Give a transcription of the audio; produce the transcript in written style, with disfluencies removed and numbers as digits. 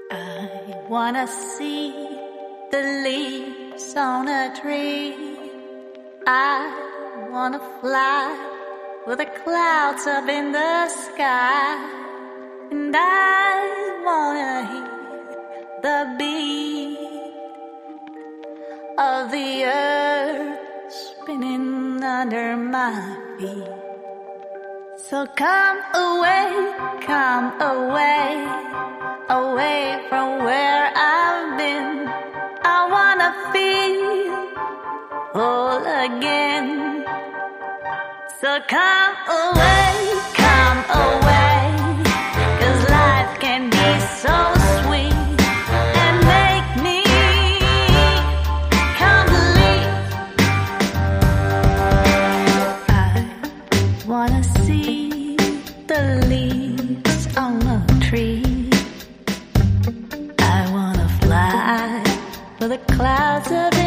I wanna see the leaves on a tree. I wanna fly with the clouds up in the sky. And I wanna hear the beat of the earth spinning under my feet. So come away, away from where I've been. I wanna feel whole again. So come away, 'cause life can be so sweet and make me complete. I wanna see the leaves on a tree. I wanna fly with the clouds of